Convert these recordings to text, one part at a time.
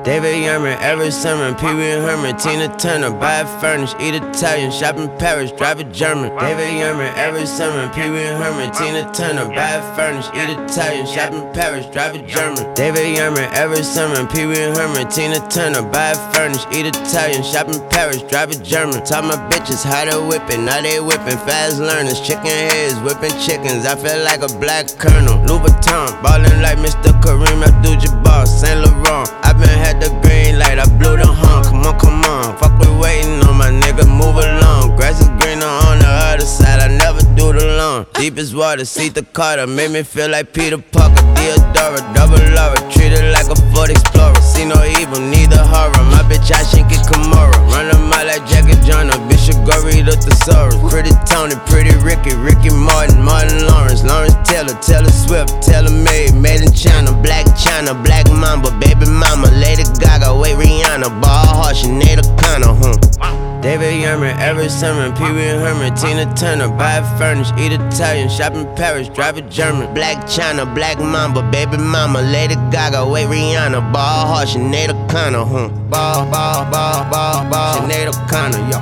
David Yerman, Eric Sermon, Pee Wee Herman, Tina Turner, buy a furnish, eat Italian, shop in Paris, drive a German. David Yerman, Eric Sermon, Pee Wee Herman, Tina Turner, buy a furnish, eat Italian, shop in Paris, drive a German. David Yerman, Eric Sermon, Pee Wee Herman, Tina Turner, buy a furnish, eat Italian, shop in Paris, drive a German. Taught my bitches how to whip it, now they whipping, fast learners, chicken heads, whipping chickens. I feel like a black colonel. Louis Vuitton, ballin' like Mr. Kareem Abdul-Jabbar, Saint Laurent. I been had the green light, I blew the horn. Come on, fuck we waiting on my nigga, move along. Grass is greener on the other side, I never do the lawn. Deep as water, see the Carter, made me feel like Peter Parker. Theodora, double Laura, treated like a Ford Explorer. See no evil, neither horror, my bitch I shink it Kimura. Run them out like Jackie Joyner, bitch you go read the thesaurus. Pretty Tony, pretty Ricky, Ricky Martin, Martin Lawrence, Lawrence Taylor, Taylor Swift, Taylor made in China, Black Mamba, baby mama, Lady Gaga, wait Rihanna, ball hard, Sinead O'Connor, David Yerman, Eric Sermon, Pee Wee Herman, Tina Turner, buy a furnish, eat Italian, shop in Paris, drive a German. Black China, Black Mamba, baby mama, Lady Gaga, wait Rihanna, ball hard, Sinead O'Connor, ball, Sinead O'Connor, yo,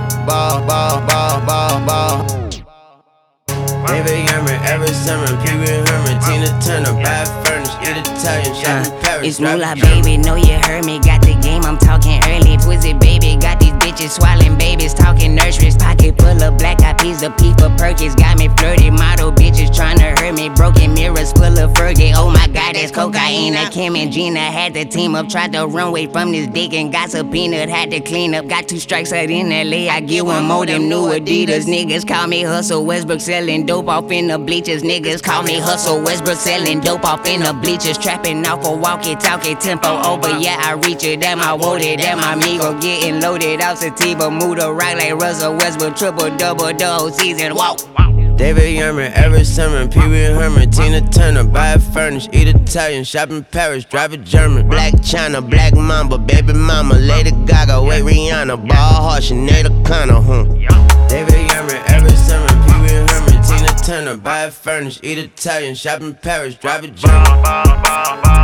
ball. David Yerman, Eric Sermon, Pee Wee Herman, Tina Turner, buy a furnish, eat Italian, shop in Paris. It's moolah, baby, know you heard me. Got the game, I'm talking early. Twisted, baby, got these bitches swallowing babies, talking nurseries. Pocket full of black eyed peas, the P for Perkins. Got me flirty, model bitches tryna hurt me. Broken mirrors full of Fergie. Oh my god, that's cocaine. Kim and Gina had the team up, tried to run away from this dick and got subpoenaed. Had to clean up, got 2 strikes out in LA. I get one more, them new Adidas. Niggas call me Hustle Westbrook, selling dope off in the bleachers. Niggas call me Hustle Westbrook, selling dope off in the bleachers. Trapping off a walkie-talkie, tempo over, yeah, I reach it. Damn, I want it, damn, my amigo getting loaded out sativa. Move the rock like Russell Westbrook, triple-double the whole season, whoa. David Yerman, Eric Sermon, Pee Wee Herman, Tina Turner, buy a furnish, eat Italian, shop in Paris, drive a German. Black China, Black Mamba, baby mama, Lady Gaga, wait Rihanna, ball hard, Sinead O'Connor, David Yerman, Eric Sermon, Pee Wee Herman, Tina Turner, buy a furnish, eat Italian, shop in Paris, drive a German.